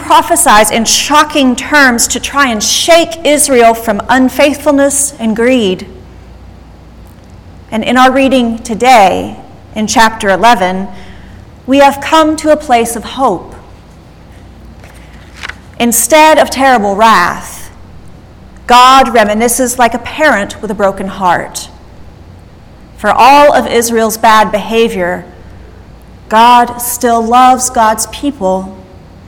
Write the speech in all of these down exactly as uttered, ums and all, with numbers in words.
prophesies in shocking terms to try and shake Israel from unfaithfulness and greed. And in our reading today, in chapter eleven, we have come to a place of hope. Instead of terrible wrath, God reminisces like a parent with a broken heart. For all of Israel's bad behavior, God still loves God's people.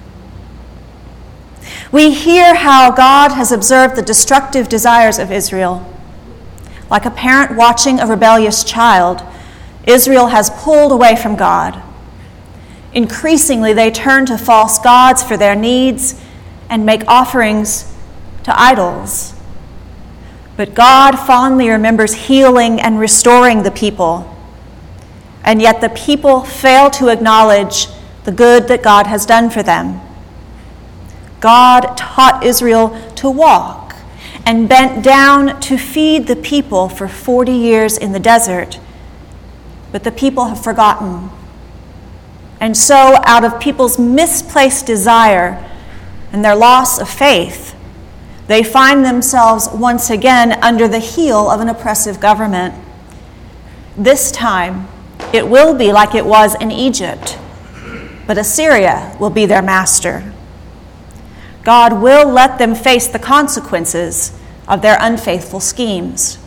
We hear how God has observed the destructive desires of Israel. Like a parent watching a rebellious child, Israel has pulled away from God. Increasingly, they turn to false gods for their needs and make offerings to idols. But God fondly remembers healing and restoring the people. And yet the people fail to acknowledge the good that God has done for them. God taught Israel to walk and bent down to feed the people for forty years in the desert. But the people have forgotten. And so, out of people's misplaced desire and their loss of faith, they find themselves once again under the heel of an oppressive government. This time, it will be like it was in Egypt, but Assyria will be their master. God will let them face the consequences of their unfaithful schemes.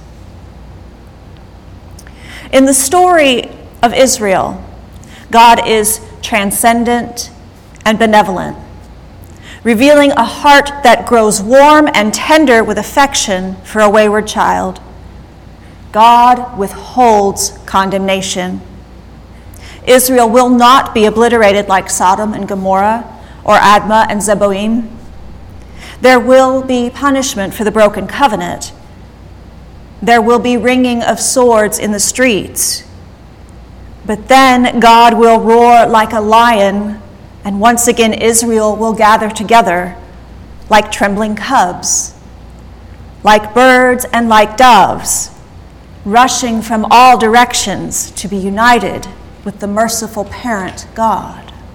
In the story of Israel, God is transcendent and benevolent, revealing a heart that grows warm and tender with affection for a wayward child. God withholds condemnation. Israel will not be obliterated like Sodom and Gomorrah or Admah and Zeboim. There will be punishment for the broken covenant. There will be ringing of swords in the streets. But then God will roar like a lion, and once again Israel will gather together like trembling cubs, like birds and like doves, rushing from all directions to be united with the merciful parent God.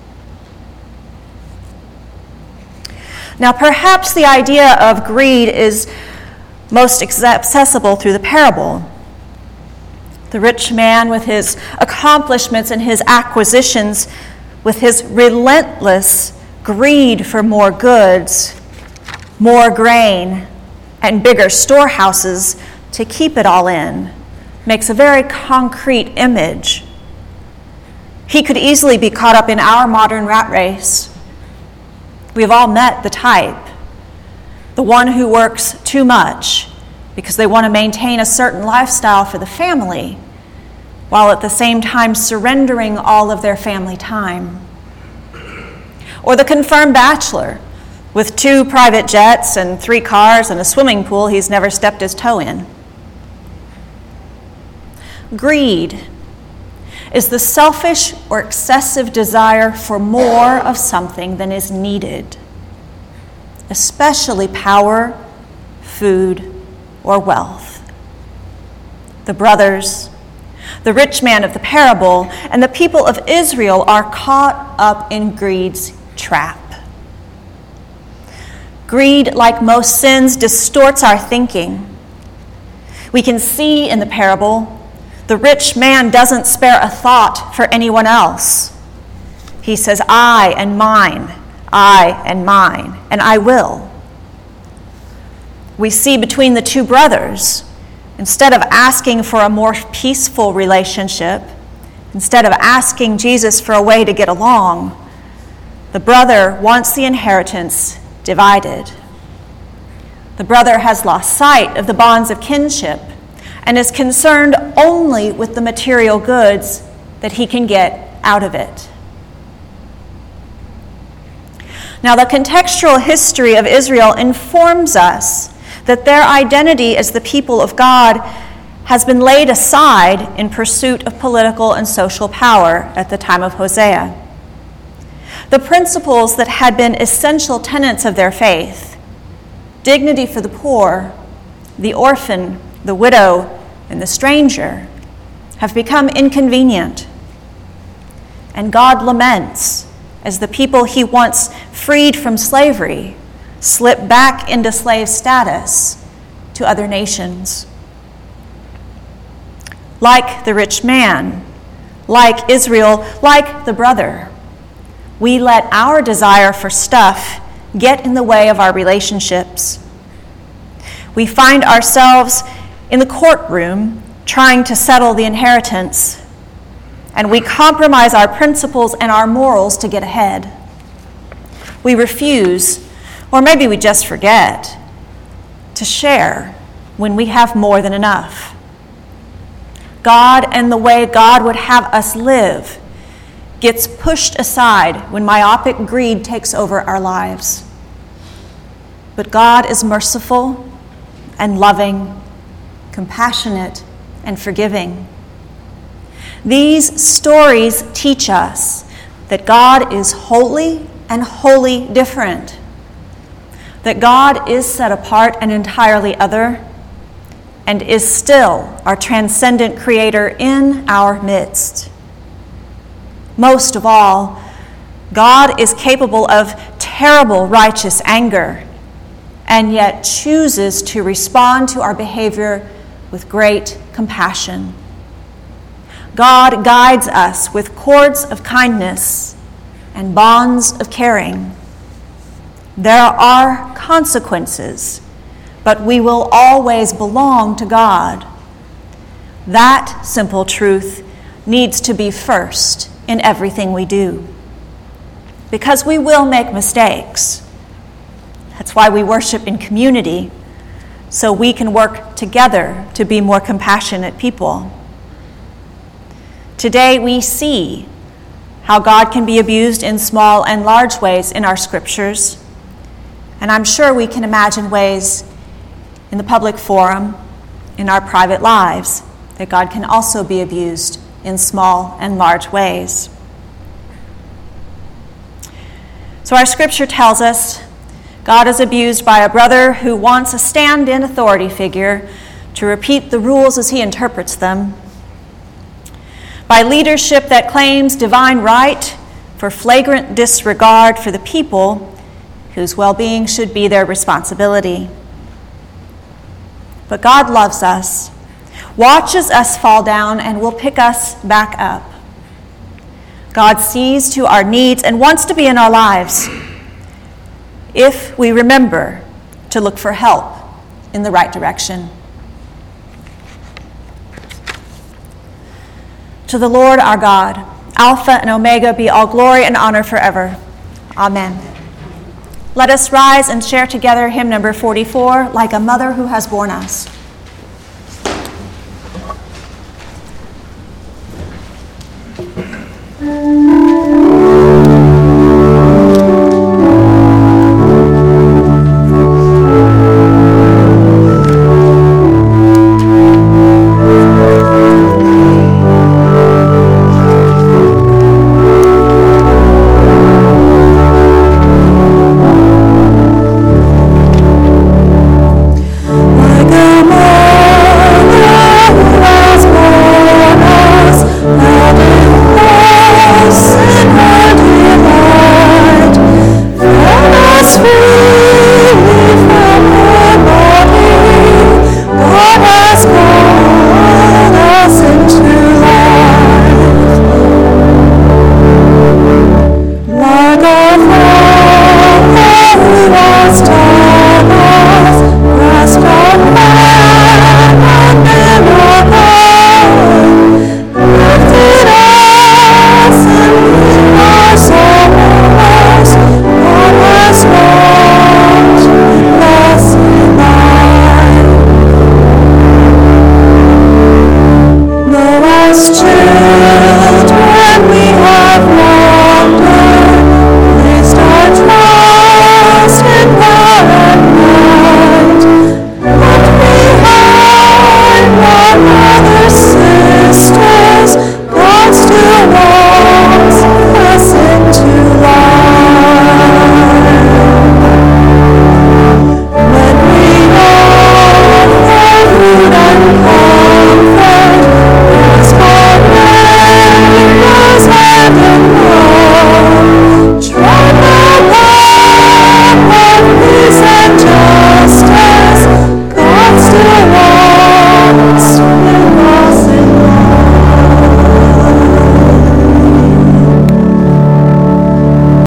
Now, perhaps the idea of greed is most accessible through the parable. The rich man with his accomplishments and his acquisitions, with his relentless greed for more goods, more grain, and bigger storehouses to keep it all in, makes a very concrete image. He could easily be caught up in our modern rat race. We've all met the type, the one who works too much because they want to maintain a certain lifestyle for the family, while at the same time surrendering all of their family time. Or the confirmed bachelor with two private jets and three cars and a swimming pool he's never stepped his toe in. Greed is the selfish or excessive desire for more of something than is needed, especially power, food, or wealth. The brothers, the rich man of the parable, and the people of Israel are caught up in greed's trap. Greed, like most sins, distorts our thinking. We can see in the parable the rich man doesn't spare a thought for anyone else. He says, I and mine, I and mine, and I will. We see between the two brothers, instead of asking for a more peaceful relationship, instead of asking Jesus for a way to get along, the brother wants the inheritance divided. The brother has lost sight of the bonds of kinship and is concerned only with the material goods that he can get out of it. Now, the contextual history of Israel informs us that their identity as the people of God has been laid aside in pursuit of political and social power at the time of Hosea. The principles that had been essential tenets of their faith, dignity for the poor, the orphan, the widow, and the stranger, have become inconvenient. And God laments as the people he once freed from slavery slip back into slave status to other nations. Like the rich man, like Israel, like the brother, we let our desire for stuff get in the way of our relationships. We find ourselves in the courtroom trying to settle the inheritance, and we compromise our principles and our morals to get ahead. We refuse, or maybe we just forget, to share when we have more than enough. God and the way God would have us live gets pushed aside when myopic greed takes over our lives. But God is merciful and loving, compassionate and forgiving. These stories teach us that God is holy and wholly different, that God is set apart and entirely other, and is still our transcendent creator in our midst. Most of all, God is capable of terrible righteous anger, and yet chooses to respond to our behavior with great compassion. God guides us with cords of kindness and bonds of caring. There are consequences, but we will always belong to God. That simple truth needs to be first in everything we do, because we will make mistakes. That's why we worship in community, so we can work together to be more compassionate people. Today we see how God can be abused in small and large ways in our scriptures, and I'm sure we can imagine ways in the public forum, in our private lives, that God can also be abused in small and large ways. So our scripture tells us God is abused by a brother who wants a stand-in authority figure to repeat the rules as he interprets them, by leadership that claims divine right for flagrant disregard for the people whose well-being should be their responsibility. But God loves us, watches us fall down, and will pick us back up. God sees to our needs and wants to be in our lives if we remember to look for help in the right direction. To the Lord our God, Alpha and Omega, be all glory and honor forever. Amen. Let us rise and share together hymn number forty-four, Like a Mother Who Has Borne Us.